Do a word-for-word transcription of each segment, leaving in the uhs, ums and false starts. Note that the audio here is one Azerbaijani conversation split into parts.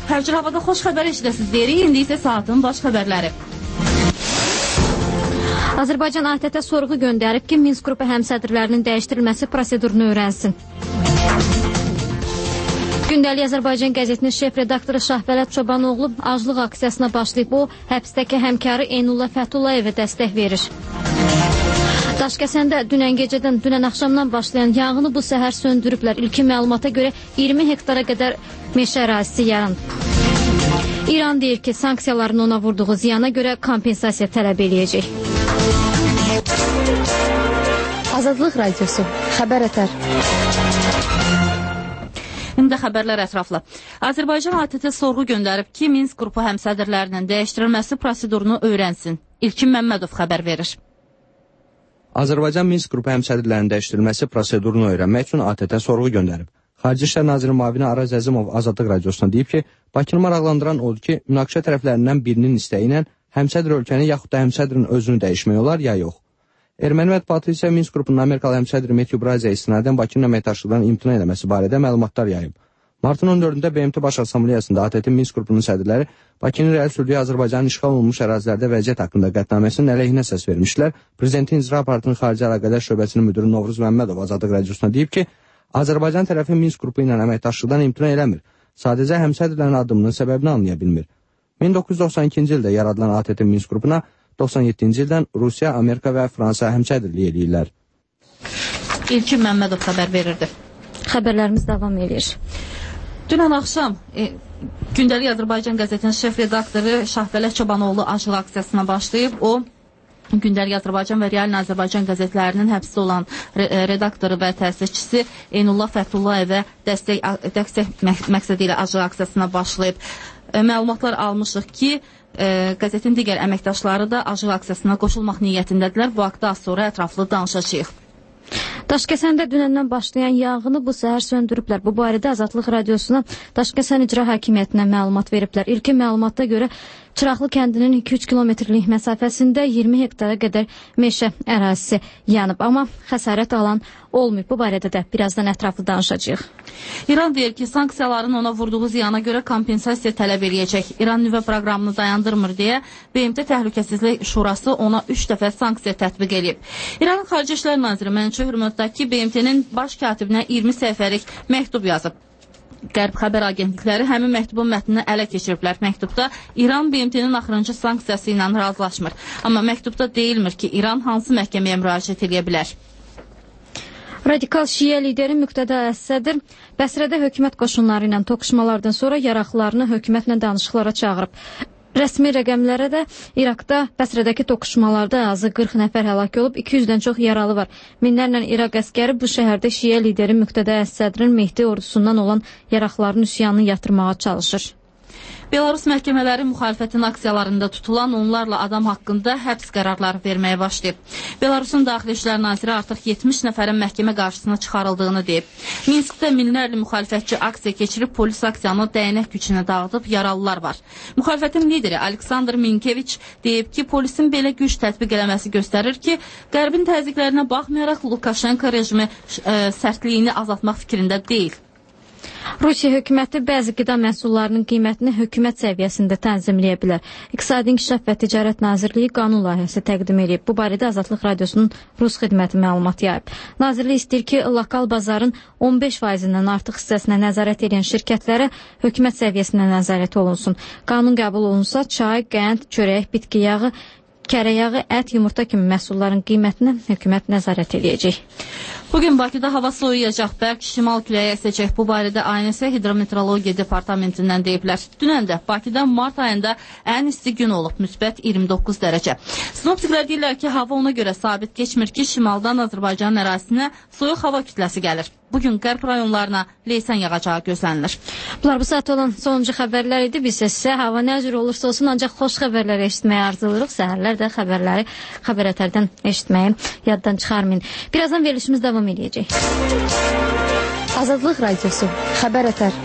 Həmçinin havada xoş xəbər eşidəsiniz deyirik. İndi isə saatın baş xəbərləri. Azərbaycan A T T sorğu göndərib ki, Minsk qrupu həmsədrlərinin dəyişdirilməsi prosedurunu öyrənsin. Gündəlik Azərbaycan qəzetinin şef redaktoru Şahbələt Çobanoğlu aclıq aksiyasına başlayıb. O, həbsdəki həmkarı Eynullah Fətullayevə dəstək verir. Daşkəsəndə dünən gecədən, dünən axşamdan başlayan yanğını bu səhər söndürüblər. İlkin məlumata görə iyirmi hektara qədər meşə ərazisi yaranıb. İran deyir ki, sanksiyaların ona vurduğu ziyana görə kompensasiya tələb eləyəcək. Azadlıq Radiosu, xəbər ətər. İndi xəbərlər ətraflı. Azərbaycan A T T sorğu göndərib ki, Minsk qrupu həmsədrlərinin dəyişdirilməsi prosedurunu öyrənsin. İlkin Məmmədov xəbər verir. Azərbaycan Minsk qrupu həmsədrlərinin dəyişdirilməsi prosedurunu öyrənmək üçün A T T sorğu göndərib. Xarici İşlər Naziri müavini Araz Əzimov Azadlıq Radiosuna deyib ki, Bakını maraqlandıran odur ki, münaqişə tərəflərindən birinin istəyi ilə həmsədr ölkəni yaxud da həmsədrin özünü dəyişmək olar ya yox. Erməni mətbuatı isə Minsk qrupunun Amerikalı həmsədri Matthew Brazia istinadən Bakının əməkdaşlıqdan imtina eləməsi barədə məlumatlar yayıb. Martın on dördündə B M T Baş Assambleyasında A T T Minsk qrupunun sədrləri Bakının real sürdüyü Azərbaycanın işğal olunmuş ərazilərdə vəziyyət haqqında qətnaməsinin əleyhinə səs vermişlər. Prezidentin İcra Partinin Xarici Əlaqələr Şöbəsinin müdürü Novruz Məmmədov Azadlıq Radiosuna deyib ki, Azərbaycan tərəfi Minsk qrupu ilə əməkdaşlıqdan imtina eləmir. Sadəcə həmsədrlərin adımının səbəbini anlaya bilmir. min doqquz yüz doxsan ikinci ildə yaradılan A T T Minsk qrupuna doxsan yeddinci ildən Rusiya, Amerika və Fransa həmsədrlik eləyirlər. İlkin Məmmədov xəbər verirdi. Xəbərlərimiz davam edir. Dünən axşam e, Gündəlik Azərbaycan qəzetinin şef redaktoru Şahbələt Çobanoğlu aclıq aksiyasına başlayıb. O, Gündəlik Azərbaycan və Real Azərbaycan qəzetlərinin həbsdə olan redaktoru və təsisçisi Eynullah Fətullayevə dəstək, dəstək məqsədi ilə aclıq aksiyasına başlayıb. E, məlumatlar almışıq ki, e, qəzetin digər əməkdaşları da aclıq aksiyasına qoşulmaq niyyətindədirlər. Bu haqda az sonra ətraflı danışacağıq. Daşkəsəndə dünəndən başlayan yanğını bu səhər söndürüblər. Bu barədə Azadlıq Radiosuna Daşkəsən İcra Hakimiyyətinə məlumat veriblər. İlkin məlumata görə Çıraqlı kəndinin iki üç kilometrlik məsafəsində iyirmi hektara qədər meşə ərazisi yanıb. Amma xəsarət alan olmayıb. Bu barədə də birazdan ətraflı danışacağıq. İran deyir ki, sanksiyaların ona vurduğu ziyana görə kompensasiya tələb eləyəcək. İran nüvə proqramını dayandırmır deyə B M T Təhlükəsizlik Şurası ona üç dəfə sanksiya tətbiq edib. İranın Xarici İşlər Naziri Mənşur Hürmətdəki B M T-nin baş katibinə iyirmi səhifəlik məktub yazıb. Qərb xəbər agentlikləri həmin məktubun mətnini ələ keçiriblər. Məktubda İran B M T-nin axırıncı sanksiyası ilə razılaşmır. Amma məktubda deyilmir ki, İran hansı məhkəməyə müraciət edə bilər. Radikal Şiə lideri Müqtəda Əs-Sədr Bəsrədə hökumət qoşunları ilə toqquşmalardan sonra yaraqlarını hökumətlə danışıqlara çağırıb. Rəsmi rəqəmlərə də İraqda Bəsrədəki toqquşmalarda azı qırx nəfər həlak olub, iki yüzdən çox yaralı var. Minlərlə İraq əskəri bu şəhərdə Şiə lideri Müqtəda Əs-Sədrin Mehdi ordusundan olan yaraqların üsyanını yatırmağa çalışır. Belarus məhkəmələri müxalifətin aksiyalarında tutulan onlarla adam haqqında həbs qərarları verməyə başlayıb. Belarusun Daxili İşlər Naziri artıq yetmiş nəfərin məhkəmə qarşısına çıxarıldığını deyib. Minskdə minlərlə müxalifətçi aksiya keçirib, polis aksiyanı dəyənək gücünə dağıdıb, yaralılar var. Müxalifətin lideri Aleksandr Minkeviç deyib ki, polisin belə güc tətbiq eləməsi göstərir ki, Qərbin təzyiqlərinə baxmayaraq Lukashenko rejimi ə, sərtliyini azaltmaq fikrində deyil. Rusiya hökuməti bəzi qida məhsullarının qiymətini hökumət səviyyəsində tənzimləyə bilər. İqtisadi İnkişaf və Ticarət Nazirliyi qanun layihəsi təqdim edib. Bu barədə Azadlıq Radiosunun Rus xidməti məlumat yayıb. Nazirlik istəyir ki, lokal bazarın on beş faizindən artıq hissəsinə nəzarət edən şirkətlərə hökumət səviyyəsində nəzarət olunsun. Qanun qəbul olunsa, çay, qənd, çörək, bitki yağı, kərə yağı, ət, yumurta kimi məhsulların qiymətinə hökumət nəzarət edəcək. Bugün Bakıda hava soyuyacaq, bərk şimal küləyə əsəcək. Bu barədə A N S Hidrometeorologiya Departamentindən deyiblər. Dünən də Bakıda mart ayında ən isti gün olub, müsbət iyirmi doqquz dərəcə. Sinoptiklər deyirlər ki, hava ona görə sabit keçmir ki, şimaldan Azərbaycan ərazisinə soyuq hava kütləsi gəlir. Bugün qərb rayonlarına leysan yağacağı gözlənilir. Bunlar bu saat olan sonuncu xəbərlər idi. Biz sizə hava nə cür olursa olsun, ancaq xoş xəbərləri eşitməyə arzuluruq. Səhərlər də xəbərləri xəbər ətərdən eşitməyi yaddan çıxarmayın. Birazdan verilişimiz davam edəcək. Azadlıq Radiosu, xəbər ətər.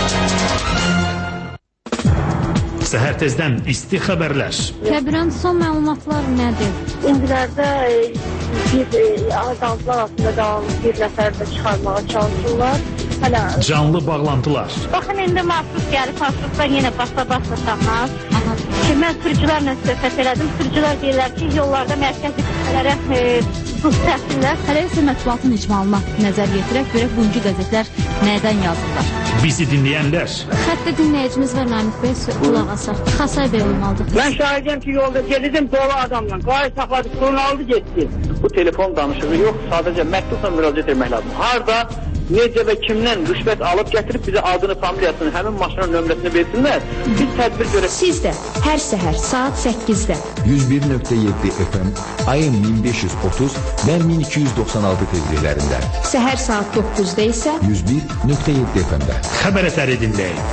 Səhər tezdən isti xəbərlər. Kəbirən son məlumatlar nədir? İndilərdə bir azaltılar altında qalan bir nəfər də çıxarmağa çalışırlar. Hələ. Canlı bağlantılar. Baxın, indi marşrut gəlib, marşrutdan yenə başla-başla tapmaz. Ki, mən sürücülərlə söhbət elədim. Sürücülər deyirlər ki, yollarda mərkəzi kütlələrə buz təxsillər. Hələ isə mətbuatın icmalına nəzər yetirək, görək bugünkü qəzetlər nədən yazırlar. Bizi dinləyənlər. Xəttə dinləyicimiz var Namik Bəy, qulaq asaq. Xasay Bəy olmalıdır. Mən şahidəm ki, yolda gedirdim dolu adamla. Qayı saxladı, qurunu aldı, getdi. Bu telefon danışığı yox, sadəcə məktubla müraciət etmək lazım. Harda, necə və kimdən rüşvət alıb gətirib bizə adını, familiyasını, həmin maşının nömrəsini versinlər. Biz tədbir görək. Siz də hər səhər saat səkkizdə yüz bir nöqtə yeddi F M, A M min beş yüz otuz və min iki yüz doxsan altı tezliklərində. Səhər saat doqquzda isə yüz bir nöqtə yeddi F M-də. Xəbər əsəri dinləyin.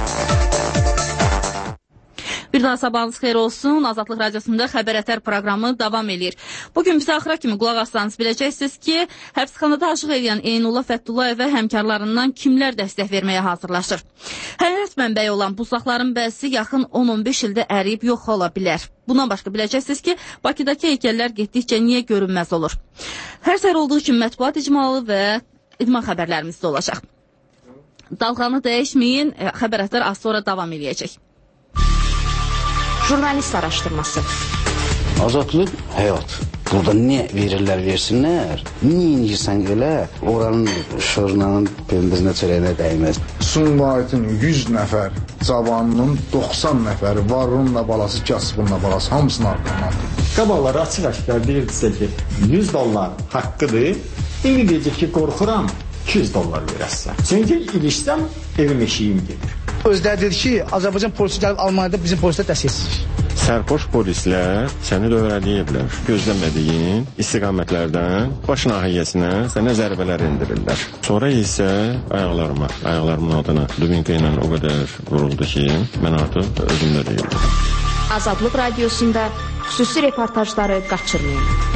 Bir daha sabahınız xeyir olsun. Azadlıq Radiosunda Xəbər Ətər proqramı davam edir. Bugün bizə axıra kimi qulaq assanız biləcəksiniz ki, həbsxanada aşıq edən Eynullah Fətullayevə həmkarlarından kimlər dəstək verməyə hazırlaşır. Hərarət mənbəyi olan buzlaqların bəzisi yaxın on on beş ildə əriyib yox ola bilər. Bundan başqa biləcəksiniz ki, Bakıdakı heykəllər getdikcə niyə görünməz olur. Hər səhər olduğu kimi mətbuat icmalı və idman xəbərlərimiz də olacaq. Dalğanı dəyişməyin, Xəbər Ətər az sonra davam edəcək. jurnalist araşdırması. Azadlıq həyat. Burada nə verirlər, versinlər. Niyə inirsən elə? Oranın şırnanın pendirinə çörəyinə dəyməz. Sumqayıtın yüz nəfər cavanının doxsan nəfəri varunla balası, kasbunla balası hamısını arqadan aldı. Qabaqlar açıq-aşkar deyirdisə ki, yüz dollar haqqıdır. İndi deyəcək ki, qorxuram iki yüz dollar verəsən. Çünki ilişsəm evim eşiyim gedir. Özləri dedi ki, Azərbaycan polisi gəlib Almaniyada bizim polislər dəstəksizdir. Sərxoş polislər səni dövrələyirlər. Gözləmədiyin istiqamətlərdən baş nahiyəsinə sənə zərbələr endirirlər. Sonra isə ayaqlarıma, ayaqlarımın altına dubinka ilə o qədər vuruldu ki, mən artıq özümdə deyildim. Azadlıq Radiosunda xüsusi reportajları qaçırmayın.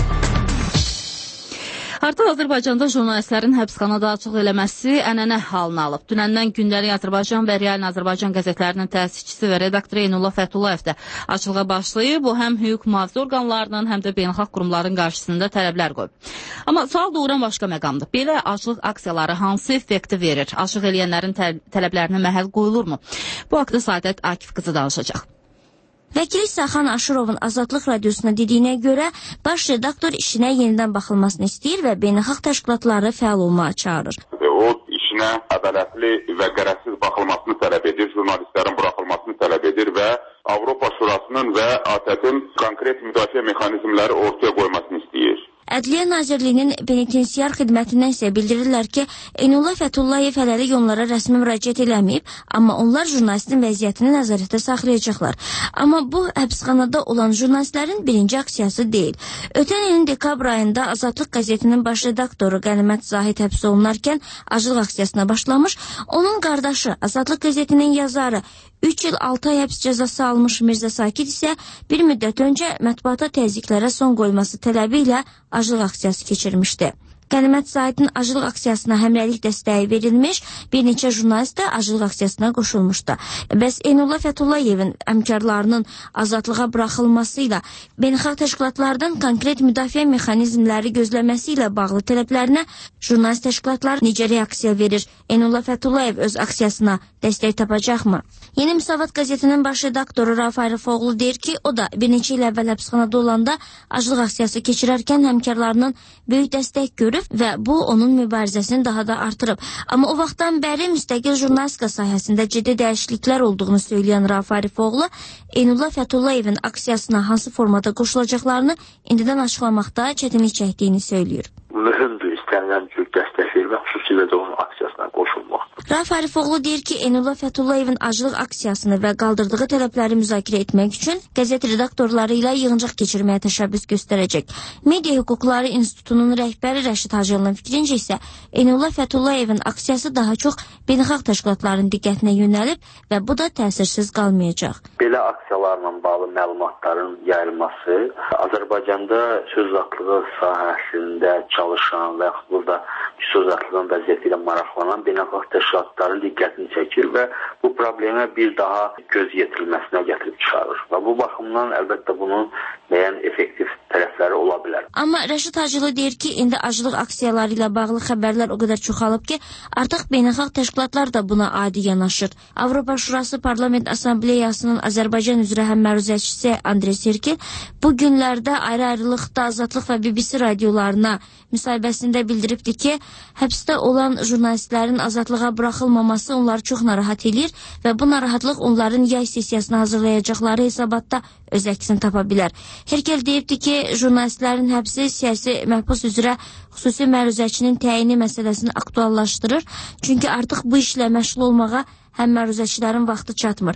Artıq Azərbaycanda jurnalistlərin həbsxanada açıq eləməsi ənənə halını alıb. Dünəndən Gündəlik Azərbaycan və Realin Azərbaycan qəzetlərinin təsisçisi və redaktoru Eynullah Fətulayev də açılığa başlayıb. O həm hüquq mühafizə orqanlarının, həm də beynəlxalq qurumların qarşısında tələblər qoyub. Amma sual doğuran başqa məqamdır. Belə açıq aksiyaları hansı effekti verir? Açıq eləyənlərin tələblərinə məhəl qoyulurmu? Bu haqda Saadət Akif qızı danışacaq. Vəkil Saxan Aşırovun Azadlıq Radiosuna dediyinə görə baş redaktor işinə yenidən baxılmasını istəyir və beynəlxalq təşkilatları fəal olmağa çağırır. O işinə ədalətli və qərəzsiz baxılmasını tələb edir, jurnalistlərin buraxılmasını tələb edir və Avropa Şurasının və A T Ə-nin konkret müdafiə mexanizmləri ortaya qoymasını istəyir. Ədliyyə Nazirliyinin penitensiar xidmətindən isə bildirirlər ki, Eynullah Fətullayev hələlik onlara rəsmi müraciət eləməyib, amma onlar jurnalistin vəziyyətini nəzarətdə saxlayacaqlar. Amma bu, həbsxanada olan jurnalistlərin birinci aksiyası deyil. Ötən ilin dekabr ayında Azadlıq qəzetinin baş redaktoru Qənimət Zahid həbs olunarkən acılıq aksiyasına başlamış, onun qardaşı Azadlıq qəzetinin yazarı üç il altı ay həbs cəzası almış Mirzə Sakit isə bir müddət öncə mətbuata təzyiqlərə son qoyması tələbi ilə acılıq aksiyası keçirmişdi. Qənimət Zahidin acılıq aksiyasına həmrəylik dəstəyi verilmiş, bir neçə jurnalist də acılıq aksiyasına qoşulmuşdu. Bəs Eynullah Fətullayevin əmkarlarının azadlığa buraxılması ilə beynəlxalq təşkilatlardan konkret müdafiə mexanizmləri gözləməsi ilə bağlı tələblərinə jurnalist təşkilatlar necə reaksiya verir? Eynullah Fətullayev öz aksiyasına dəstək tapacaqmı? Yeni Müsavat qəzetinin baş redaktoru Rauf Arıfoğlu deyir ki, o da bir neçə il əvvəl həbsxanada olanda acılıq aksiyası keçirərkən həmkarlarının böyük dəstək görüb və bu onun mübarizəsini daha da artırıb. Amma o vaxtdan bəri müstəqil jurnalistika sahəsində ciddi dəyişikliklər olduğunu söyləyən Rauf Arıfoğlu, Eynullah Fətullayevin aksiyasına hansı formada qoşulacaqlarını indidən açıqlamaqda çətinlik çəkdiyini söyləyir. Mühümdür istənilən cür dəstək vermək, xüsusilə də onun aksiyasına qoşulmaq. Rauf Arıfoğlu deyir ki, Eynullah Fətullayevin acılıq aksiyasını və qaldırdığı tələbləri müzakirə etmək üçün qəzet redaktorları ilə yığıncaq keçirməyə təşəbbüs göstərəcək. Media Hüquqları İnstitutunun rəhbəri Rəşid Hacılovun fikrincə isə Eynullah Fətullayevin aksiyası daha çox beynəlxalq təşkilatların diqqətinə yönəlib və bu da təsirsiz qalmayacaq. Belə aksiyalarla bağlı məlumatların yayılması Azərbaycanda söz azadlığı sahəsində çalışan və burada söz azadlığının vəziyyəti ilə maraqlanan beynəlxalq təşkilatların təşkilatların diqqətini çəkir və bu problemə bir daha göz yetirilməsinə gətirib çıxarır. Və bu baxımdan əlbəttə bunun müəyyən effektiv tərəfləri ola bilər. Amma Rəşid Hacılı deyir ki, indi aclıq aksiyaları ilə bağlı xəbərlər o qədər çoxalıb ki, artıq beynəlxalq təşkilatlar da buna adi yanaşır. Avropa Şurası Parlament Assambleyasının Azərbaycan üzrə həmməruzəçisi Andrey Serkel bu günlərdə ayrı-ayrılıqda Azadlıq və B B C radiolarına müsahibəsində bildiribdir ki, həbsdə olan jurnalistlərin azadlığa buraxılmaması onları çox narahat edir və bu narahatlıq onların yay sessiyasına hazırlayacaqları hesabatda öz əksini tapa bilər. Herkel deyibdir ki, jurnalistlərin həbsi siyasi məhbus üzrə xüsusi məruzəçinin təyini məsələsini aktuallaşdırır, çünki artıq bu işlə məşğul olmağa həm məruzəçilərin vaxtı çatmır.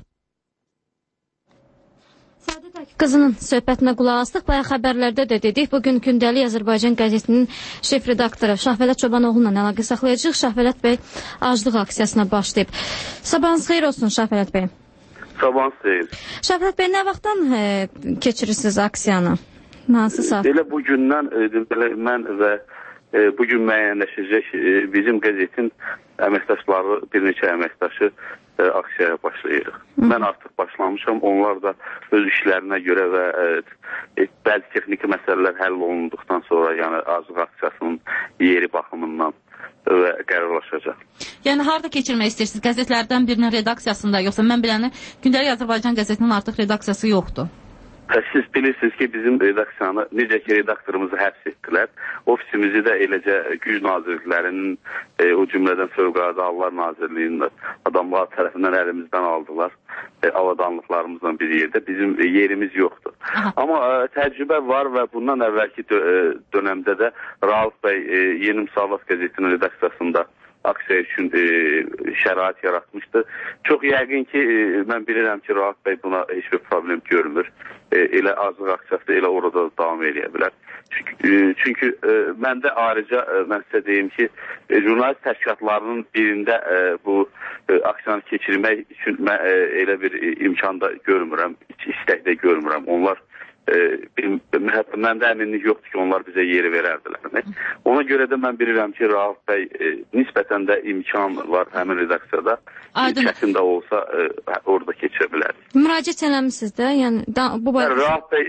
Qızının söhbətinə qulaq astıq. Bayaq xəbərlərdə də dedik. Bugün Gündəlik Azərbaycan qəzetinin şef redaktoru Şahvələt Çobanoğlu'yla əlaqə saxlayacaq. Şahvələt bəy aclıq aksiyasına başlayıb. Sabahınız xeyir olsun Şahvələt bəy. Sabahınız xeyir. Şahvələt bəy, nə vaxtdan e, keçirirsiniz aksiyanı? Hansı saat? Elə bugündən e, mən və e, bugün müəyyənləşəcək e, bizim qəzetin əməkdaşları, bir neçə əməkdaşı e, aksiyaya başlayırıq. Hı. Mən artıq başlamışam. Onlar da öz işlərinə görə və e, bəzi texniki məsələlər həll olunduqdan sonra, yəni aclıq aksiyasının yeri baxımından və qərarlaşacaq. Yəni harada keçirmək istəyirsiniz? Qəzetlərdən birinin redaksiyasında, yoxsa mən biləni Gündəlik Azərbaycan qəzetinin artıq redaksiyası yoxdur? Siz bilirsiniz ki, bizim redaksiyanı, necə ki redaktorumuzu həbs etdilər, ofisimizi də eləcə Güc Nazirliklərinin, e, o cümlədən Fövqəladə Hallar Nazirliyinin adamlar tərəfindən əlimizdən aldılar. E, avadanlıqlarımızla bir yerdə. Bizim e, yerimiz yoxdur. Aha. Amma e, təcrübə var və bundan əvvəlki dö e, dönəmdə də Rauf bəy e, Yeni Müsavat qəzetinin redaksiyasında aksiya üçün e, şərait yaratmışdı. Çox yəqin ki, e, mən bilirəm ki, Rahat bəy buna heç bir problem görmür. E, elə aclıq aksiyası elə orada davam edə bilər. Çünki, e, çünki e, mən də ayrıca e, mən sizə deyim ki, e, jurnalist təşkilatlarının birində e, bu e, aksiyanı keçirmək üçün mən e, elə bir e, imkan da görmürəm, istək də görmürəm. Onlar E, məndə əminlik yoxdur ki, onlar bizə yeri verərdilər. Ona görə də mən bilirəm ki, Rauf bəy e, nisbətən də imkan var həmin redaksiyada. Çətin də olsa e, orada keçirə bilər. Müraciət eləmişsiniz də, yəni da, bu barədə. Rauf bəy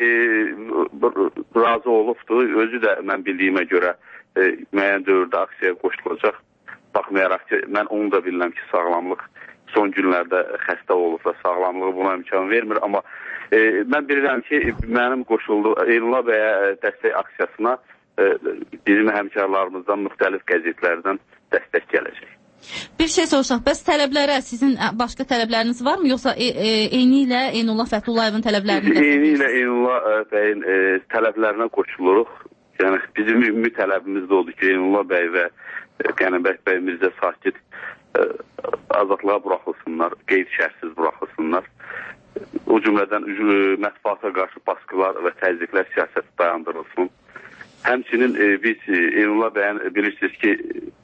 e, razı olubdur. Özü də mən bildiyimə görə e, müəyyən dövrdə aksiyaya qoşulacaq. Baxmayaraq ki, mən onu da bilirəm ki, sağlamlıq son günlərdə xəstə olub və sağlamlığı buna imkan vermir, amma e, mən bilirəm ki, mənim qoşulduğu Eynullah bəyə dəstək aksiyasına e, bizim həmkarlarımızdan, müxtəlif qəzetlərdən dəstək gələcək. Bir şey soruşaq, bəs tələblərə sizin başqa tələbləriniz varmı, yoxsa e, e, eyni ilə Eynullah Fətullayevin tələblərini dəstək? Eyni ilə Eynullah bəyin e, tələblərinə qoşuluruq. Yəni, bizim ümumi tələbimiz də odur ki, Eynullah bəy və Qənimbəy bəy Mirzə Sakit e, azadlığa buraxılsınlar, qeyd şərtsiz buraxılsınlar. O cümlədən mətbuata qarşı baskılar və təzyiqlər siyasəti dayandırılsın. Həmçinin e, biz Eynullah bəyin bilirsiniz ki,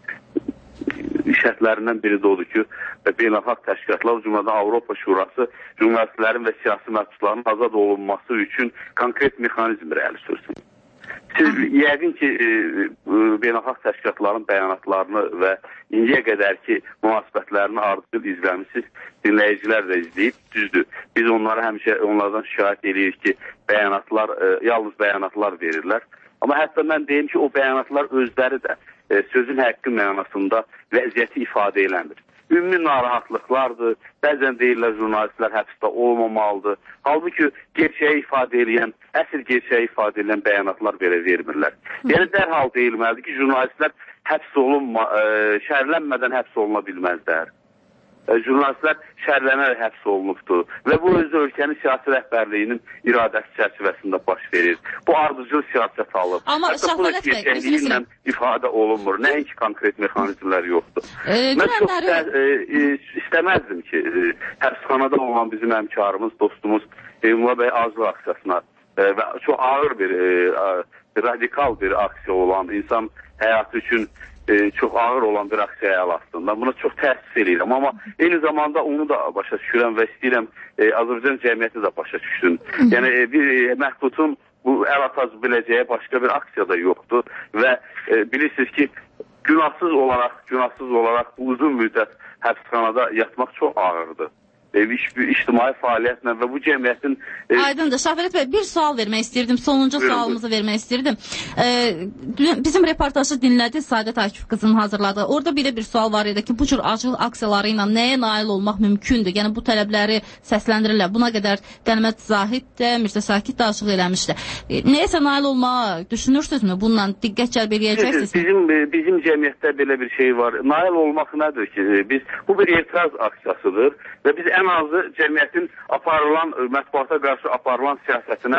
şərtlərindən biri də odur ki, beynəlxalq təşkilatlar, o cümlədən Avropa Şurası jurnalistlərin və siyasi məhbusların azad olunması üçün konkret mexanizm irəli sürsün. Siz yəqin ki, e, beynəlxalq təşkilatların bəyanatlarını və indiyə qədər ki, münasibətlərini ardıcıl izləmişsiniz, dinləyicilər də izləyib, düzdür. Biz onlara həmişə onlardan şikayət edirik ki, bəyanatlar, e, yalnız bəyanatlar verirlər. Amma hətta mən deyim ki, o bəyanatlar özləri də e, sözün həqqi mənasında vəziyyəti ifadə eləmir. Ümumi narahatlıqlardır, bəzən deyirlər jurnalistlər həbsdə olmamalıdır. Halbuki gerçəyi ifadə edən, əsl gerçəyi ifadə edən bəyanatlar belə vermirlər. Yəni dərhal deyilməlidir ki, jurnalistlər həbs olunma, e, şərlənmədən həbs oluna bilməzlər. E, jurnalistlər şərlənərək həbs olunubdur və bu özü ölkənin siyasi rəhbərliyinin iradəsi çərçivəsində baş verir. Bu ardıcıl siyasət alıb. Amma Şahvələt bəy, gerçəkliyi ifadə olunmur. Nəinki konkret mexanizmlər yoxdur. E, Mən çox da, e, e, istəməzdim ki, e, həbsxanada olan bizim həmkarımız, dostumuz Eynullah bəy aclıq aksiyasına e, və çox ağır bir, e, radikal bir aksiya olan, insan həyatı üçün e, çox ağır olan bir aksiyaya aslında. Buna çox təəssüf edirəm, amma eyni zamanda onu da başa düşürəm və istəyirəm e, Azərbaycan cəmiyyəti də başa düşsün. Yəni e, bir e, məhdudun bu əl atacı biləcəyi başqa bir aksiya da yoxdur və e, bilirsiniz ki, günahsız olaraq, günahsız olaraq uzun müddət həbsxanada yatmaq çox ağırdır. E, iş, ictimai fəaliyyətlə və bu cəmiyyətin... E... Aydındır. Şahbələt bəy, bir sual vermək istirdim. Sonuncu Buyurun. Sualımızı vermək istirdim. E, bizim reportajı dinlədi Saadət Akif qızının hazırladığı. Orada belə bir sual var idi ki, bu cür acıl aksiyaları ilə nəyə nail olmaq mümkündür? Yəni, bu tələbləri səsləndirirlər. Buna qədər Qənimət Zahid də, Mirzə Sakit də açıq eləmişdi. E, nəyəsə nail olmağı düşünürsünüzmü? Bununla diqqət cəlb eləyəcəksiniz? Bizim, bizim cəmiyyətdə belə bir şey var. Nail olmaq nədir ki? Biz, bu bir etiraz aksiyasıdır və biz ən azı cəmiyyətin aparılan, mətbuata qarşı aparılan siyasətinə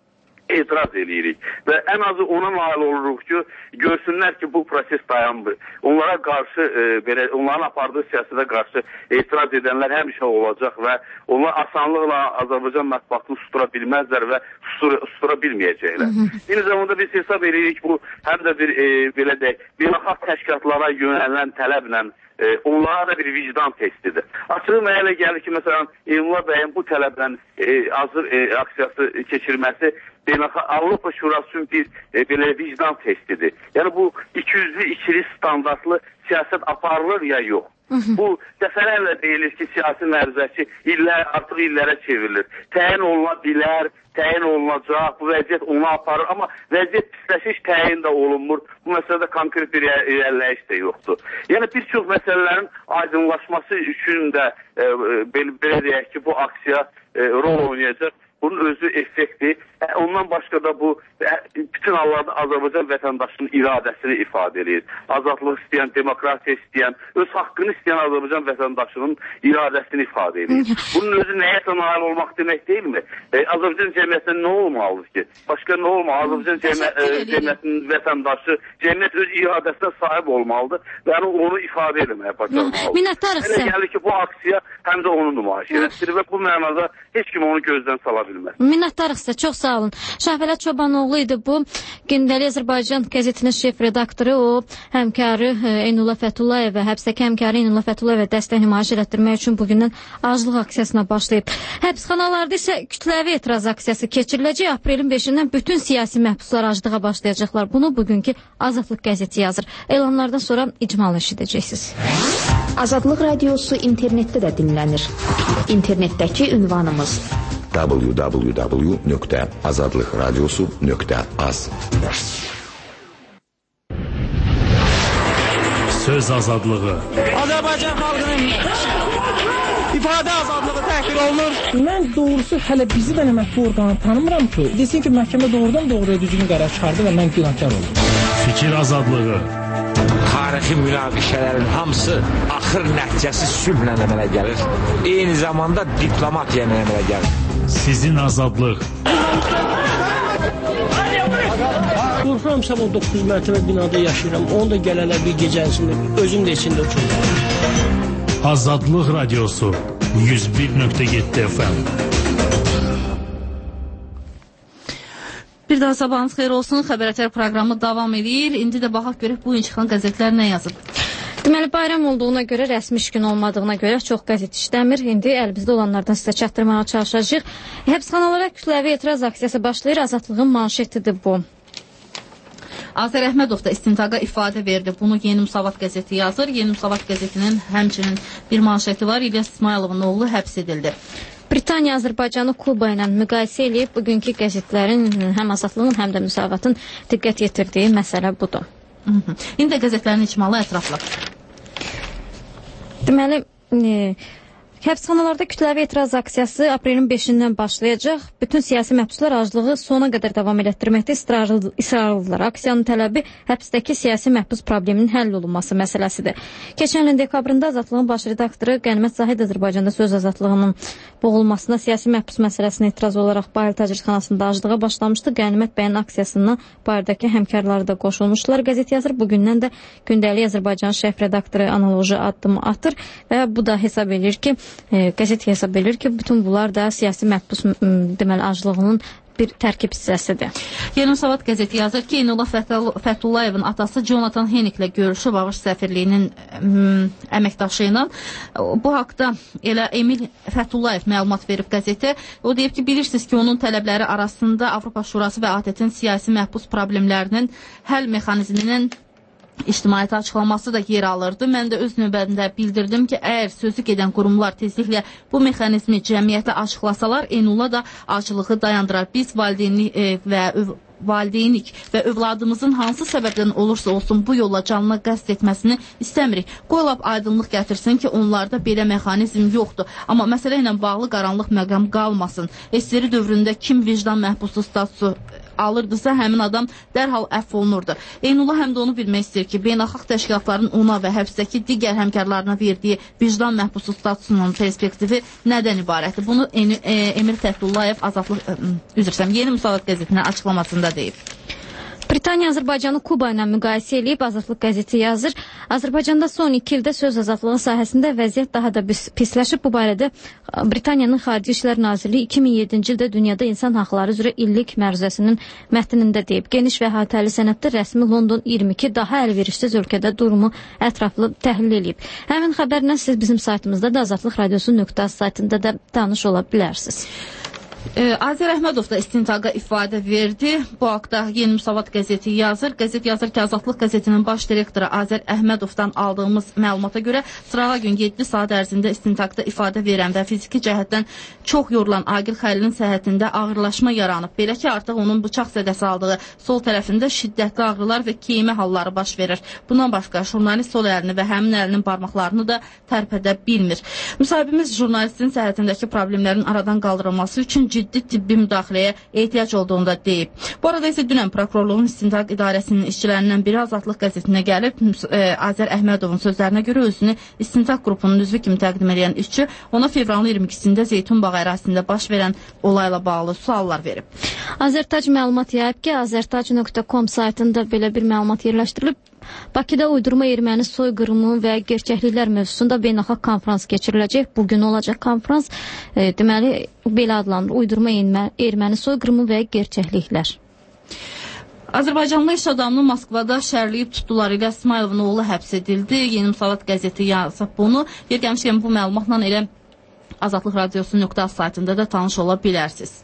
etiraz edirik. Və ən azı ona nail oluruq ki, görsünlər ki, bu proses dayanmır. Onlara qarşı, e, belə, onların apardığı siyasətə qarşı etiraz edənlər həmişə olacaq və onlar asanlıqla Azərbaycan mətbuatını sustura bilməzlər və sustura, sustura bilməyəcəklər. Eyni zamanda biz hesab edirik, bu həm də bir, e, belə deyək, beynəlxalq təşkilatlara yönələn tələblə E, onlara da bir vicdan testidir. Açığı mənə elə gəlir ki, məsələn, Eynullah bəyin bu tələblə e, hazır e, aksiyası keçirməsi Beynəlxalq Avropa Şurası üçün bir e, belə vicdan testidir. Yəni bu ikiyüzlü, ikili standartlı siyasət aparılır ya yox. Bu dəfələrlə deyilir ki, siyasi mərzəki illər, artıq illərə çevrilir. Təyin oluna bilər, təyin olunacaq, bu vəziyyət onu aparır. Amma vəziyyət pisləşiş təyin də olunmur. Bu məsələdə konkret bir irəliləyiş də yoxdur. Yəni bir çox məsələlərin aydınlaşması üçün də e, belə, belə deyək ki, bu aksiya e, rol oynayacaq. Bunun özü effekti. Ondan başqa da bu bütün hallarda Azərbaycan vətəndaşının iradəsini ifadə edir. Azadlıq istəyən, demokratiya istəyən, öz haqqını istəyən Azərbaycan vətəndaşının iradəsini ifadə edir. Bunun özü nəyəsə nail olmaq demək deyilmi? E, Azərbaycan cəmiyyətində nə olmalıdır ki? Başqa nə olmalı? Azərbaycan cəmiyyət, cəmiyyətinin vətəndaşı, cəmiyyət öz iradəsinə sahib olmalıdır və onu ifadə etməyə bacarmalıdır. Minnətdarıq sizə. Elə gəlir ki, bu aksiya həm də onu nümayiş edir və bu mənada heç kim onu gözdən sala bilməz. Minnətdarıq sizə, çox sağ olun. Şahbələt Çobanoğlu idi bu. Gündəlik Azərbaycan qəzetinin şef redaktoru, o həmkarı Eynullah Fəthullayevə, həbsdəki həmkarı Eynullah Fəthullayevə dəstək nümayiş elətdirmək üçün bugündən aclıq aksiyasına başlayıb. Həbsxanalarda isə kütləvi etiraz aksiyası keçiriləcək. Aprelin beşindən bütün siyasi məhbuslar aclığa başlayacaqlar. Bunu bugünkü Azadlıq qəzeti yazır. Elanlardan sonra icmal eşidəcəksiniz. Azadlıq radiosu internetdə də dinlənir. İnternetdəki ünvanımız w w w nöqtə azadlıq radiosu nöqtə az. Söz azadlığı. Azərbaycan xalqının ifadə azadlığı təhqir olunur. Mən doğrusu hələ bizi də mətbu orqanı tanımıram ki, desin ki, məhkəmə doğrudan doğruya düzgün qərar çıxardı və mən günahkar oldum. Fikir azadlığı. Tarixi münaqişələrin hamısı axır nəticəsi sülhlə əmələ gəlir. Eyni zamanda diplomatiya ilə əmələ gəlir. Sizin azadlıq. Qorxuram, sabah doqquz mərtəbə binada yaşayıram. Onu da gələlər bir gecəsində, özüm də içində uçurum. Azadlıq radiosu yüz bir nöqtə yeddi F M. Bir daha sabahınız xeyir olsun. Xəbərətər proqramı davam edir. İndi də baxaq görək bu gün çıxan qəzetlər nə yazıb. Deməli, bayram olduğuna görə, rəsmi iş günü olmadığına görə çox qəzet işləmir. İndi əlimizdə olanlardan sizə çatdırmağa çalışacağıq. Həbsxanalara kütləvi etiraz aksiyası başlayır. Azadlığın manşetidir bu. Azər Əhmədov da istintaqa ifadə verdi. Bunu Yeni Müsavat qəzeti yazır. Yeni Müsavat qəzetinin həmçinin bir manşeti var. İlyas İsmayılovun oğlu həbs edildi. Britaniya Azərbaycanı Kuba ilə müqayisə eləyib bugünkü qəzetlərin həm Azadlığın, həm də Müsavatın diqqət yetirdiyi məsələ budur. Hı -hı. İndi də qəzetlərin icmalı ətraflı. Deməli, e, həbsxanalarda kütləvi etiraz aksiyası aprelin beşindən başlayacaq. Bütün siyasi məhbuslar aclığı sona qədər davam elətdirməkdə ısrarlıdırlar. Aksiyanın tələbi həbsdəki siyasi məhbus probleminin həll olunması məsələsidir. Keçən ilin dekabrında Azadlığın baş redaktoru Qənimət Zahid Azərbaycanda söz azadlığının boğulmasına siyasi məhbus məsələsinə etiraz olaraq Bayıl Tacirxanasında aclığa başlamışdı. Qənimət bəyin aksiyasından Bayırdakı həmkarları da qoşulmuşlar. Qəzet yazır, bugündən də Gündəlik Azərbaycan şef redaktoru analoji addım atır və bu da hesab edir ki, E, qəzet hesab edir ki, bütün bunlar da siyasi məhbus deməli aclığının bir tərkib hissəsidir. Yeni Müsavat qəzeti yazır ki, Eynullah Fətullayevin atası Jonathan Henniklə görüşüb ABŞ səfirliyinin əməkdaşı ilə. Bu haqda elə Emil Fətullayev məlumat verib qəzetə. O deyib ki, bilirsiniz ki, onun tələbləri arasında Avropa Şurası və A T T-in siyasi məhbus problemlərinin həll mexanizminin İctimaiyyətə açıqlaması da yer alırdı. Mən də öz növbətində bildirdim ki, əgər sözü gedən qurumlar tezliklə bu mexanizmi cəmiyyətə açıqlasalar, Eynullah da acılığı dayandırar. Biz valideynlik e, və valideynik və övladımızın hansı səbəbdən olursa olsun bu yolla canına qəsd etməsini istəmirik. Qoy lap aydınlıq gətirsin ki, onlarda belə mexanizm yoxdur. Amma məsələ ilə bağlı qaranlıq məqam qalmasın. S S R dövründə kim vicdan məhbusu statusu alırdısa, həmin adam dərhal əfv olunurdu. Eynullah həm də onu bilmək istəyir ki, beynəlxalq təşkilatların ona və həbsdəki digər həmkarlarına verdiyi vicdan məhbusu statusunun perspektivi nədən ibarətdir? Bunu Emir Fəthullayev Azadlıq, üzr istəyirəm, Yeni Müsavat qəzetinə açıqlamasında deyib. Britaniya Azərbaycanı Kuba ilə müqayisə edib, Azadlıq qəzeti yazır. Azərbaycanda son iki ildə söz azadlığı sahəsində vəziyyət daha da pisləşib. Bu barədə Britaniyanın Xarici İşlər Nazirliyi iki min yeddinci ildə dünyada insan haqları üzrə illik məruzəsinin mətnində deyib. Geniş və əhatəli sənəddə rəsmi London iyirmi iki daha əlverişsiz ölkədə durumu ətraflı təhlil edib. Həmin xəbərlə siz bizim saytımızda da Azadlıq Radiosu nöqtə az saytında da tanış ola bilərsiniz. Azər Əhmədov da istintaqa ifadə verdi. Bu haqda Yeni Müsavat qəzeti yazır. Qəzet yazır ki, Azadlıq qəzetinin baş direktoru Azər Əhmədovdan aldığımız məlumata görə sırağa gün yeddi saat ərzində istintaqda ifadə verən və fiziki cəhətdən çox yorulan Aqil Xəlilin səhhətində ağırlaşma yaranıb. Belə ki, artıq onun bıçaq zədəsi aldığı sol tərəfində şiddətli ağrılar və keymə halları baş verir. Bundan başqa jurnalist sol əlini və həmin əlinin barmaqlarını da tərpədə bilmir. Müsahibimiz jurnalistin səhhətindəki problemlərin aradan qaldırılması üçün ciddi tibbi müdaxiləyə ehtiyac olduğunu da deyib. Bu arada isə dünən prokurorluğun istintaq idarəsinin işçilərindən biri Azadlıq qəzetinə gəlib, e, Azər Əhmədovun sözlərinə görə özünü istintaq qrupunun üzvü kimi təqdim edən işçi ona fevralın iyirmi ikisində Zeytunbağı ərazisində baş verən olayla bağlı suallar verib. Azərtac məlumat yayıb ki, azərtac nöqtə com saytında belə bir məlumat yerləşdirilib. Bakıda uydurma erməni soyqırımı və gerçəkliklər mövzusunda beynəlxalq konferans keçiriləcək. Bugün olacaq konferans, e, deməli, belə adlanır, uydurma erməni soyqırımı və gerçəkliklər. Azərbaycanlı iş adamını Moskvada şərləyib tutdular. İlyas İsmayılovun oğlu həbs edildi. Yeni Müsavat qəzeti yazıb bunu. Yer gəlmişkən bu məlumatla elə Azadlıq Radiosu nöqtə az saytında da tanış ola bilərsiniz.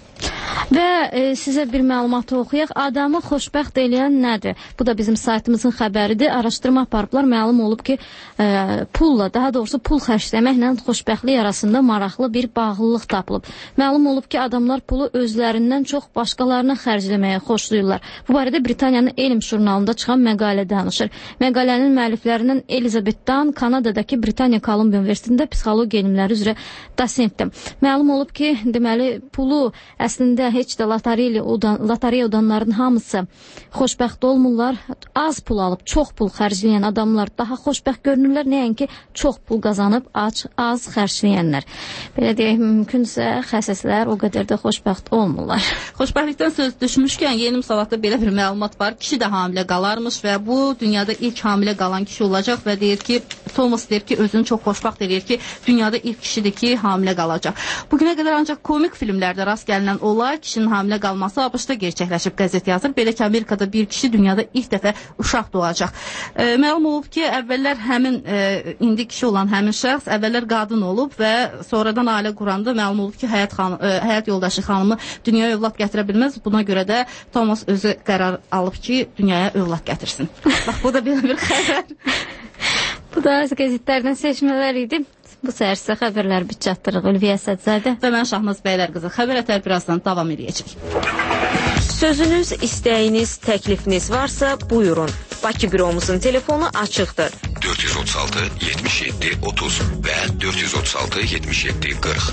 Və e, sizə bir məlumatı oxuyaq. Adamı xoşbəxt eləyən nədir? Bu da bizim saytımızın xəbəridir. Araşdırma aparıblar. Məlum olub ki, e, pulla, daha doğrusu pul xərcləməklə xoşbəxtlik arasında maraqlı bir bağlılıq tapılıb. Məlum olub ki, adamlar pulu özlərindən çox başqalarına xərcləməyə xoşlayırlar. Bu barədə Britaniyanın Elm jurnalında çıxan məqalə danışır. Məqalənin müəlliflərindən Elizabeth Dunn Kanadadakı Britaniya Kolumbiya Universitetində psixologiya elmləri üzrə dosentdir. Məlum olub ki, deməli, pulu əslində heç də lotereya udan, lotereya udanların hamısı xoşbəxt olmurlar. Az pul alıb çox pul xərcləyən adamlar daha xoşbəxt görünürlər, nəinki çox pul qazanıb az, az xərcləyənlər. Belə deyək, mümkünsə xəstələr o qədər də xoşbəxt olmurlar. Xoşbəxtlikdən söz düşmüşkən Yeni Müsavatda belə bir məlumat var. Kişi də hamilə qalarmış və bu dünyada ilk hamilə qalan kişi olacaq və deyir ki, Thomas deyir ki, özünü çox xoşbəxt edir ki, dünyada ilk kişidir ki, hamilə qalacaq. Bugünə qədər ancaq komik filmlərdə rast gəlinən olay kişinin hamilə qalması ABŞ-da gerçəkləşib, qəzet yazır. Belə ki, Amerikada bir kişi dünyada ilk dəfə uşaq doğacaq. E, məlum olub ki, əvvəllər həmin e, indi kişi olan həmin şəxs əvvəllər qadın olub və sonradan ailə quranda məlum olub ki, həyat, xanım, e, həyat yoldaşı xanımı dünyaya övlad gətirə bilməz. Buna görə də Thomas özü qərar alıb ki, dünyaya övlad gətirsin. Bax, bu da belə bir xəbər. Bu da qəzetlərdən seçmələr idi. Bu səhər sizə xəbərlər büt çatdırıq. Ülviyə Əsədzadə və mən Şahnaz Bəylər qızı. Xəbər ətər birazdan davam edəcək. Sözünüz, istəyiniz, təklifiniz varsa buyurun. Bakı büromuzun telefonu açıqdır. dörd yüz otuz altı yetmiş yeddi otuz və dörd yüz otuz altı yetmiş yeddi qırx.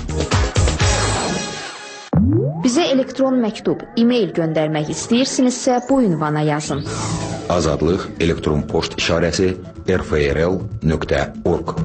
Bizə elektron məktub, e-mail göndərmək istəyirsinizsə bu ünvana yazın. Azadlıq elektron poçt işarəsi r f r l nöqtə org.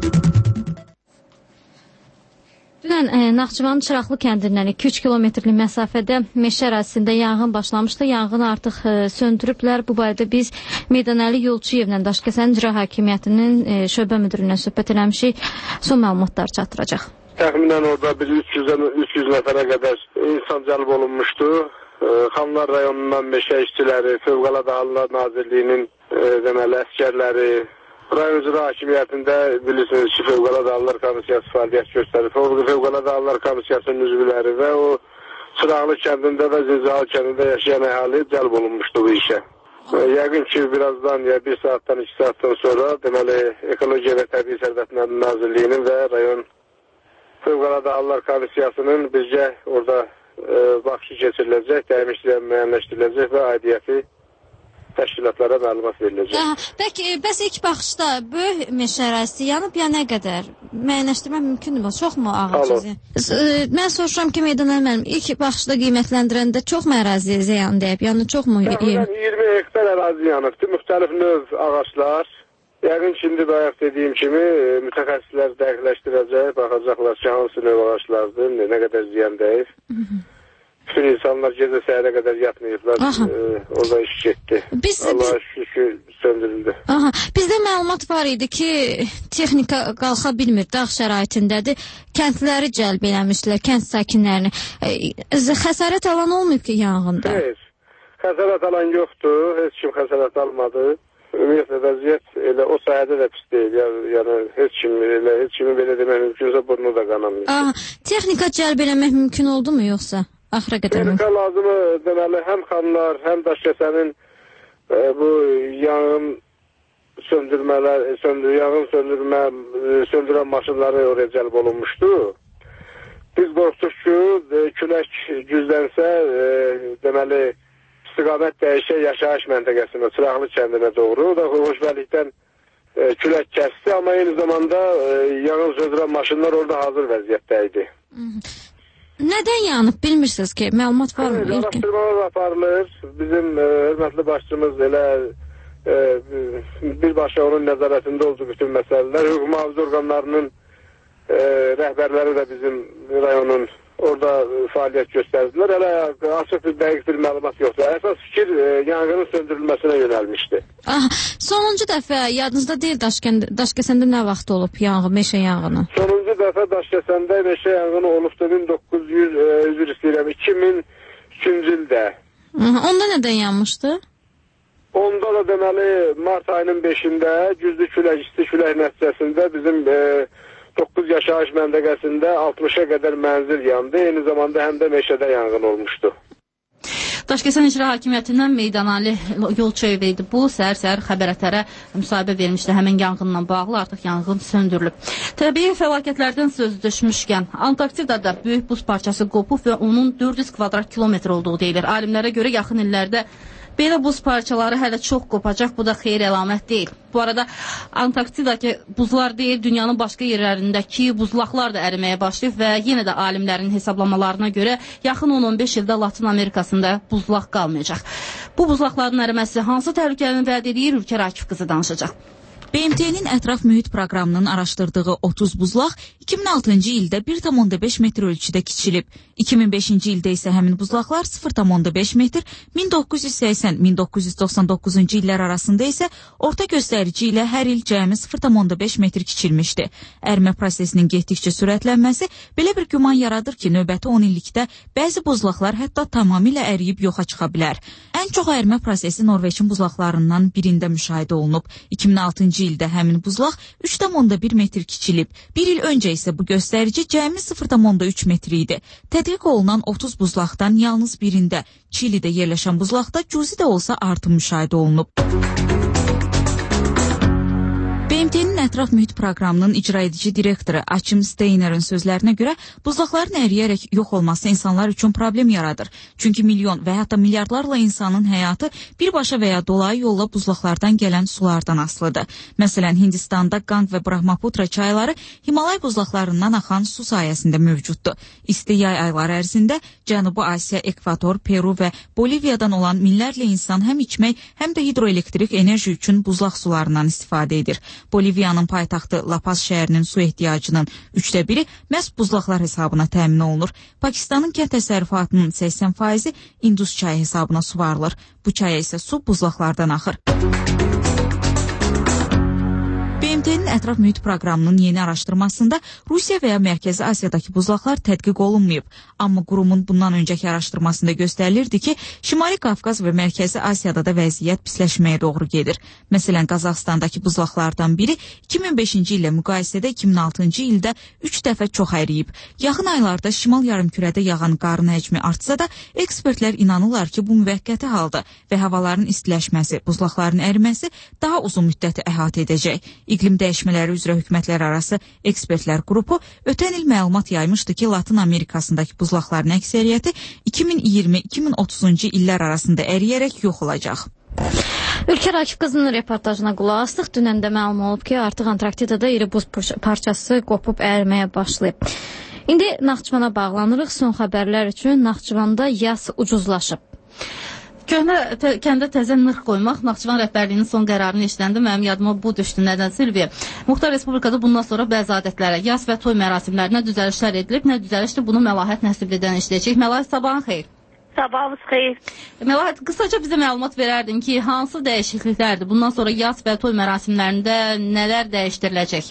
Dünən e, Naxçıvanın Çıraqlı kəndindən iki üç kilometrlik məsafədə meşə ərazisində yanğın başlamışdı. Yanğını artıq e, söndürüblər. Bu barədə biz Meydanəli Yolçuyevlə Daşkəsən İcra Hakimiyyətinin e, şöbə müdüründən söhbət eləmişik. Son məlumatlar çatdıracaq. Təxminən orada bir üç yüz nəfərə qədər insan cəlb olunmuşdu. E, Xanlar rayonundan meşə işçiləri, Fövqəladə Hallar Nazirliyinin e, deməli əskərləri, rayon icra hakimiyyətində bilirsiniz ki, Fövqəladə Hallar Komissiyası fəaliyyət göstərir. Fövqəladə Hallar Komissiyasının üzvləri və o Çıraqlı kəndində və Zilzalı kəndində yaşayan əhali cəlb olunmuşdu bu işə. Yəqin ki, birazdan ya bir saatdan, iki saatdan sonra deməli Ekologiya və Təbii Sərvətlər Nazirliyinin və rayon Fövqəladə Hallar Komissiyasının bizcə orada e, baxışı keçiriləcək, dəyişikliklər müəyyənləşdiriləcək və aidiyyəti təşkilatlara məlumat veriləcək. Hə, peki, bəs ilk baxışda böyük meşə ərazisi yanıb ya nə qədər? Müəyyənləşdirmək mümkündür, çoxmu ağac? Mən soruşuram ki, Meydan müəllim, ilk baxışda qiymətləndirəndə çoxmu ərazi ziyan dəyib? Yəni çoxmu? Təxminən iyirmi hektar ərazi yanıbdır, müxtəlif növ ağaclar. Yəqin şimdi bayaq dediyim kimi mütəxəssislər dəqiqləşdirəcək, baxacaqlar ki, hansı növ ağaclardır, nə qədər ziyan dəyib. Bütün insanlar gecə səhərə qədər yatmayıblar, e, orada iş getdi. Biz, Allah'a şükür söndürüldü. Aha, bizdə məlumat var idi ki, texnika qalxa bilmir, dağ şəraitindədir, kəndləri cəlb eləmişdilər, kənd sakinlərini. E, xəsarət alan olmayıb ki, yanğında? Hayır, xəsarət alan yoxdur, heç kim xəsarət almadı. Ümumiyyətlə vəziyyət elə o sahədə də pis deyil. Yəni heç kim elə heç kimi belə demək mümkünsə burnu da qanamayır. Aha, texnika cəlb eləmək mümkün oldu mu yoxsa? Axıra qədər mi? Texnika lazımı deməli həm xanlar, həm Daşkəsənin e, bu yanğın söndürmələr, söndür, yanğın söndürmə, söndürən maşınları oraya cəlb olunmuşdu. Biz qorxduq ki, e, külək güclənsə, e, deməli istiqamət dəyişə yaşayış məntəqəsinə, Çıraqlı kəndinə doğru. O da xoşbəlikdən e, külək kəsdi, amma eyni zamanda e, yanğın söndürən maşınlar orada hazır vəziyyətdə idi. Nədən yanıb bilmirsiniz ki? Məlumat var mı? Araşdırmalar aparılır. Bizim e, hörmətli başçımız elə e, birbaşa onun nəzarətində oldu bütün məsələlər. Hüquq mühafizə orqanlarının e, rəhbərləri də bizim rayonun orada fəaliyyət göstərdilər. Hələ açıq bir dəqiq bir məlumat yoxdur. Əsas fikir e, yanğının söndürülməsinə yönəlmişdi. Aha, sonuncu dəfə yadınızda deyil Daşkəsəndə nə vaxt olub yanğı, meşə yanğını? Sonuncu dəfə Daşkəsəndə meşə yanğını olubdu min doqquz yüz, e, üzr istəyirəm, iki min üçüncü ildə. Aha, onda nədən yanmışdı? Onda da deməli mart ayının beşində güclü külək, isti külək nəticəsində bizim e, doqquz yaşayış məntəqəsində altmışa qədər mənzil yandı. Eyni zamanda həm də meşədə yanğın olmuşdu. Daşkəsən İcra Hakimiyyətindən Meydan Ali Yolçoyev idi. Bu səhər-səhər xəbərətlərə müsahibə vermişdi. Həmin yanğınla bağlı artıq yanğın söndürülüb. Təbii fəlakətlərdən söz düşmüşkən, Antarktidada böyük buz parçası qopub və onun dörd yüz kvadrat kilometr olduğu deyilir. Alimlərə görə yaxın illərdə belə buz parçaları hələ çox qopacaq, bu da xeyir əlamət deyil. Bu arada Antarktidadakı buzlar deyil, dünyanın başqa yerlərindəki buzlaqlar da əriməyə başlayıb və yenə də alimlərin hesablamalarına görə yaxın on on beş ildə Latin Amerikasında buzlaq qalmayacaq. Bu buzlaqların əriməsi hansı təhlükəni vəd edir, Ülkər Akif qızı danışacaq. B M T-nin ətraf mühit proqramının araşdırdığı otuz buzlaq iki min altıncı ildə bir tam onda beş metr ölçüdə kiçilib. iki min beşinci ildə isə həmin buzlaqlar sıfır tam onda beş metr, min doqquz yüz səksən min doqquz yüz doxsan doqquzuncu illər arasında isə orta göstərici ilə hər il cəmi sıfır tam onda beş metr kiçilmişdi. Ərimə prosesinin getdikcə sürətlənməsi belə bir güman yaradır ki, növbəti on illikdə bəzi buzlaqlar hətta tamamilə əriyib yoxa çıxa bilər. Ən çox ərimə prosesi Norveçin buzlaqlarından birində müşahidə olunub. iki min altıncı ildə həmin buzlaq üç tam onda bir metr kiçilib. Bir il öncə isə bu göstərici cəmi sıfır tam onda üç metr idi. Tədqiq olunan otuz buzlaqdan yalnız birində, Çilidə yerləşən buzlaqda cüzi də olsa artım müşahidə olunub. B M T-nin ətraf mühit proqramının icra edici direktoru Açim Steiner'in sözlərinə görə buzlaqların əriyərək yox olması insanlar üçün problem yaradır. Çünki milyon və hətta milyardlarla insanın həyatı birbaşa və ya dolayı yolla buzlaqlardan gələn sulardan asılıdır. Məsələn, Hindistanda Gang və Brahmaputra çayları Himalay buzlaqlarından axan su sayəsində mövcuddur. İsti yay ayları ərzində Cənubi Asiya, Ekvator, Peru və Boliviyadan olan minlərlə insan həm içmək, həm də hidroelektrik enerji üçün buzlaq sularından istifadə edir. Boliviyanın paytaxtı La Paz şəhərinin su ehtiyacının üçdə biri məhz buzlaqlar hesabına təmin olunur. Pakistanın kənd təsərrüfatının səksən faizi Indus çayı hesabına suvarılır. Bu çaya isə su buzlaqlardan axır. B M O D N-in ətraf mühit proqramının yeni araşdırmasında Rusiya və ya Mərkəzi Asiyadakı buzlaqlar tədqiq olunmayıb. Amma qurumun bundan öncəki araşdırmasında göstərilirdi ki, Şimali Qafqaz və Mərkəzi Asiyada da vəziyyət pisləşməyə doğru gedir. Məsələn, Qazaxstandakı buzlaqlardan biri iki min beşinci ilə müqayisədə iki min altıncı ildə üç dəfə çox əriyib. Yaxın aylarda şimal yarımkürədə yağan qarın həcmi artsa da, ekspertlər inanırlar ki, bu müvəqqəti halda və havaların istiləşməsi, buzlaqların əriməsi daha uzun müddəti əhatə edəcək. İqlim dəyişmələri üzrə hökumətlər arası ekspertlər qrupu ötən il məlumat yaymışdı ki, Latın Amerikasındakı buzlaqların əksəriyyəti iki min iyirmi iki min otuzuncu illər arasında əriyərək yox olacaq. Ülker Akif qızının reportajına qulaq asdıq. Dünən də məlum olub ki, artıq Antarktidada iri buz parçası qopub əriməyə başlayıb. İndi Naxçıvana bağlanırıq. Son xəbərlər üçün Naxçıvanda yas ucuzlaşıb. Köhnə tə, kəndə təzə nırx qoymaq Naxçıvan rəhbərliyinin son qərarını eşidəndə mənim yadıma bu düşdü. Nədən Silviya? Muxtar Respublikada bundan sonra bəzi adətlərə, yas və toy mərasimlərinə düzəlişlər edilib. Nə düzəlişdir? Bunu Məlahət Nəsiblidən işləyəcək. Məlahət, sabahın xeyir. Sabahınız xeyir. Məlahət, qısaca bizə məlumat verərdin ki, hansı dəyişikliklərdir? Bundan sonra yas və toy mərasimlərində nələr dəyişdiriləcək?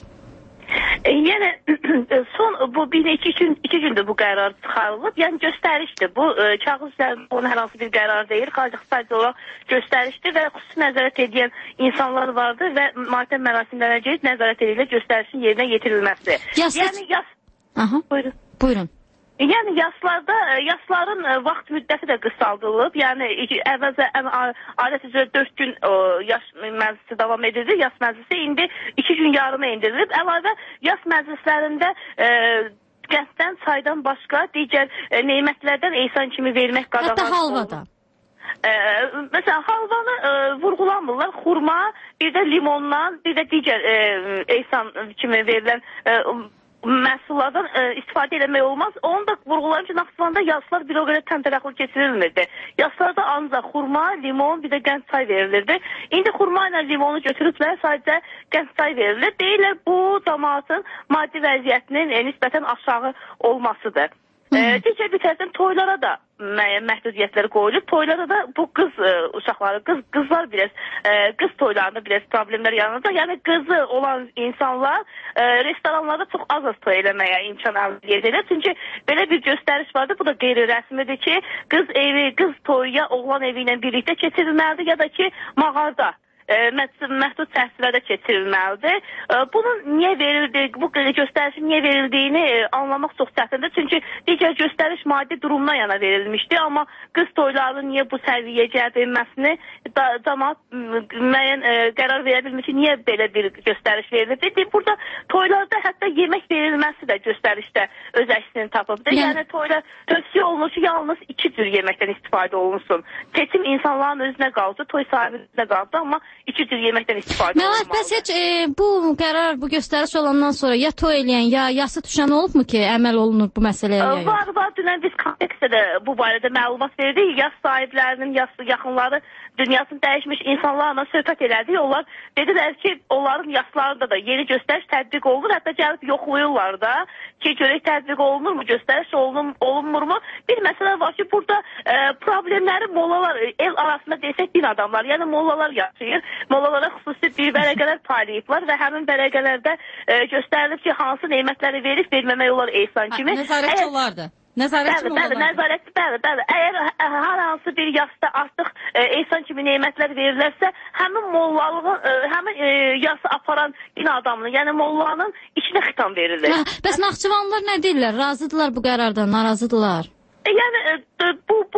E, yəni son bu bir iki gün iki gündür bu qərar çıxarılıb. Yəni göstərişdir. Bu e, kağız üzərində onun hər hansı bir qərar deyil. Sadəcə olaraq göstərişdir və xüsusi nəzarət edən insanlar vardır və maddi mərasimlərə gedib nəzarət edilir göstərişin yerinə yetirilməsi. Yas yəni yas. Aha. Buyurun. Buyurun. Yəni yaslarda, yasların vaxt müddəti də qısaldılıb. Yəni əvvəlcə adət üzrə dörd gün yaş məclisi davam edirdi. Yas məclisi indi iki gün yarıma indirilib. Əlavə yas məclislərində e, qənddən, çaydan başqa digər e, nemətlərdən eysan kimi vermək qadağan. Hətta halvada. E, məsələn, halvanı e, vurğulanmırlar. Xurma, bir də limondan, bir də digər e, eysan kimi verilən e, məhsullardan e, istifadə eləmək olmaz. Onu da vurğulayım ki, Naxçıvanda yaslar bir o qədər təntəraqlı keçirilmirdi. Yaslarda ancaq xurma, limon, bir də qənd çay verilirdi. İndi xurma ilə limonu götürüblər, sadəcə qənd çay verilir. Deyirlər, bu cəmaatın maddi vəziyyətinin e, nisbətən aşağı olmasıdır. E, digər bir tərəfdən toylara da müəyyən məhdudiyyətləri qoyulub. Toylarda da bu qız e, uşaqları, qız qızlar biraz e, qız toylarında biraz problemlər yaranacaq. Yəni qızı olan insanlar e, restoranlarda çox az-az toy eləməyə imkan əldə edirlər. Çünki belə bir göstəriş vardı. Bu da qeyri-rəsmidir ki, qız evi, qız toyu ya oğlan evi ilə birlikdə keçirilməlidir ya da ki, mağarada E, məhdud çərçivədə keçirilməlidir. E, bunun niyə verildi, bu göstərişin niyə verildiyini e, anlamaq çox çətindir. Çünki digər göstəriş maddi durumdan yana verilmişdi. Amma qız toylarının niyə bu səviyyəyə gəldirilməsini cəmaat müəyyən e, qərar verə bilmiş ki, niyə belə bir göstəriş verildi. Burada toylarda hətta yemək verilməsi də göstərişdə öz əksini tapıbdır. Yəni, yəni toyda tövsiyə olunur ki, yalnız iki cür yeməkdən istifadə olunsun. Seçim insanların özünə qaldı, toy sahibinin özünə qaldı, amma iki cür yeməkdən istifadə olunmalıdır. Məlahət, bəs heç e, bu qərar, bu göstəriş olandan sonra ya toy eləyən, ya yası düşən olubmu ki, əməl olunur bu məsələyə? E, var, var. Dünən biz kontekstdə də bu barədə məlumat verdik. Yas sahiblərinin, yas yaxınları dünyasını dəyişmiş insanlarla söhbət elədik. Onlar dedilər ki, onların yaslarında da yeni göstəriş tətbiq olunur. Hətta gəlib yoxlayırlar da ki, görək tətbiq olunur mu, göstəriş olunur, olunmur mu? Bir məsələ var ki, burada e, problemləri mollalar, el arasında desək din adamlar, yəni mollalar yaşayır. Mollalara xüsusi bir vərəqələr paylayıblar və həmin vərəqələrdə e, göstərilib ki, hansı neymətləri verib verməmək olar ehsan kimi. Nəzarətçi olardı. Nəzarətçi bəli, bəli, nəzarətçi, bəli, bəli. Əgər hər hansı bir yasda artıq e, ehsan kimi neymətlər verilərsə, həmin mollalığı, e, həmin e, yası aparan din adamını, yəni mollanın içinə xitam verilir. Hə, bəs Naxçıvanlılar nə deyirlər? Razıdırlar bu qərardan, narazıdırlar? E, yəni e, bu, bu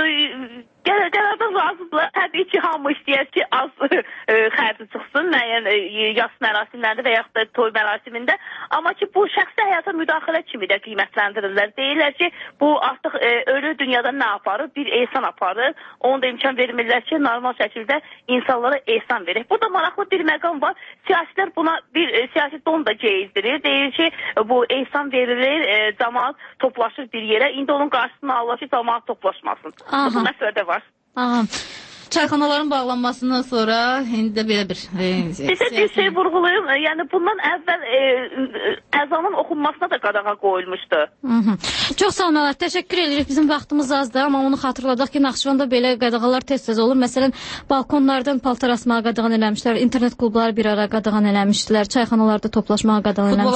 e, qərardan razıdırlar. Təbii ki, hamı istəyər ki, az e, xərci çıxsın müəyyən e, yas mərasimlərində və yaxud da toy mərasimində. Amma ki, bu şəxsi həyata müdaxilə kimi də qiymətləndirirlər. Deyirlər ki, bu artıq e, ölü dünyada nə aparır? Bir ehsan aparır. Onu da imkan vermirlər ki, normal şəkildə insanlara ehsan verir. Burada maraqlı bir məqam var. Siyasilər buna bir e, siyasi don da geyizdirir. Deyir ki, bu ehsan verilir, e, cəmaat toplaşır bir yerə. İndi onun qarşısını alır ki, cəmaat toplaşmasın. Bu məsələdə var. Aha. çayxanaların bağlanmasından sonra indi də belə bir e, Sizə bir şey vurğulayım. Yəni bundan əvvəl e, əzanın oxunmasına da qadağa qoyulmuşdu. Hı -hı. Çox sağ olun Məlahət. Təşəkkür edirik. Bizim vaxtımız azdır, amma onu xatırladaq ki, Naxçıvanda belə qadağalar tez-tez olur. Məsələn, balkonlardan paltar asmağa qadağan eləmişlər, internet klubları bir ara qadağan eləmişdilər, çayxanalarda toplaşmağa qadağan eləmişlər.